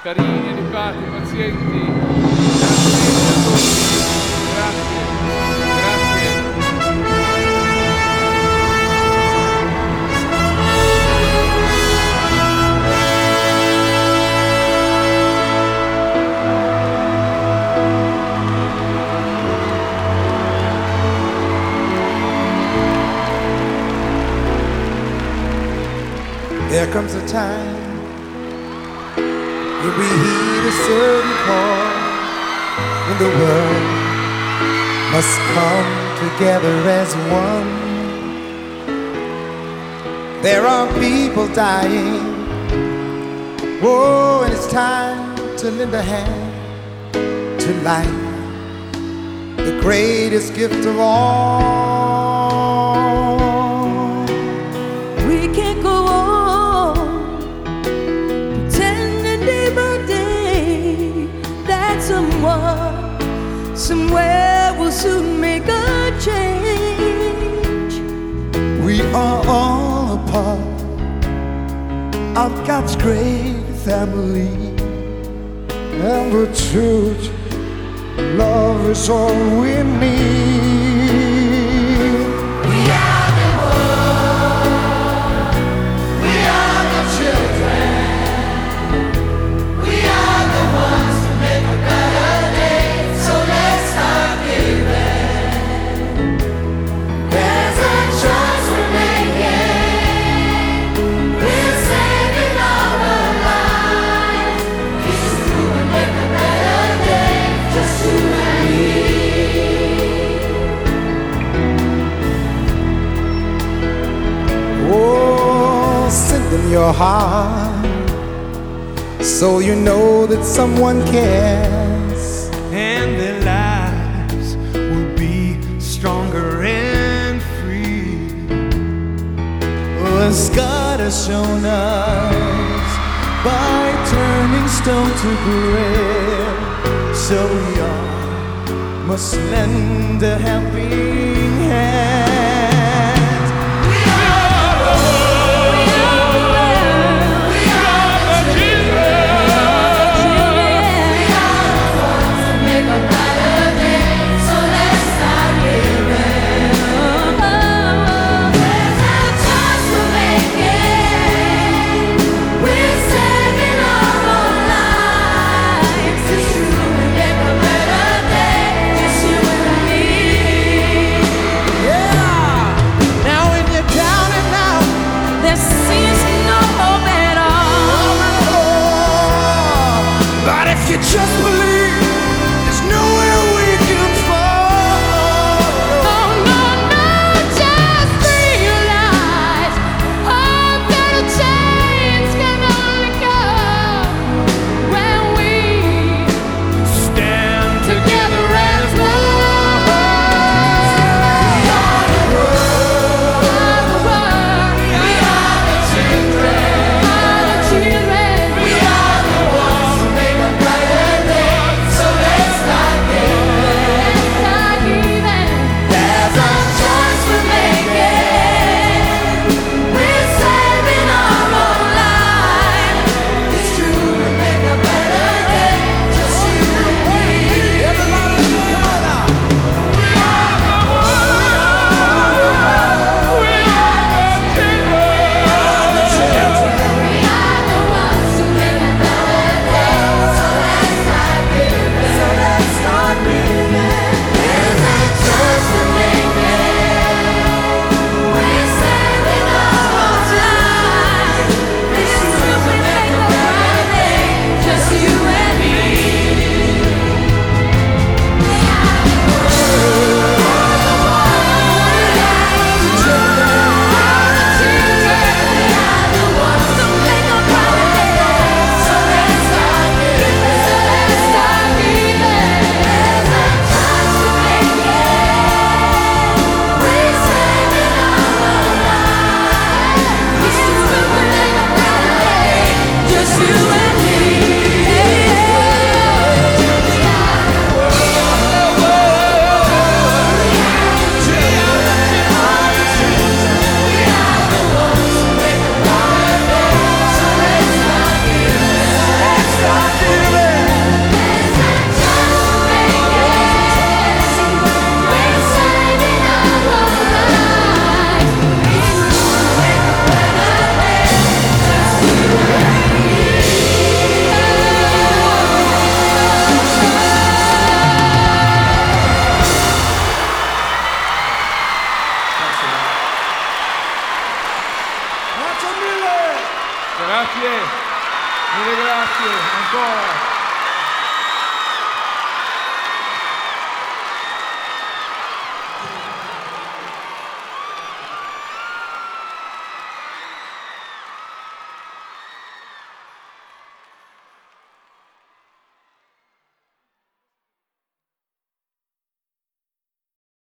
carini, educati, pazienti. Grazie a tutti. Grazie. There comes a time when we heed a certain call, when the world must come together as one. There are people dying, oh, and it's time to lend a hand to life, the greatest gift of all. We can't go on pretending day by day that someone somewhere will soon make a change. We are all a part of God's great family, and the truth, love is all we need. We are the world. We are the children. We are the ones to make a better day. So let's start giving. There's a choice we're making. We're saving our lives. It's true, we make a better day. Just you and me. Oh, send them your heart so you know that someone cares, and their lives will be stronger and free. Oh, as God has shown us by turning stone to bread, so we all must lend a helping hand. you just believe there's nowhere we can fall. Oh no, no, just realize all better times can only come when we Stand together as one. We are the world. We are the We are the children. children. We are the ones who make a brighter day. Grazie, mille grazie, ancora.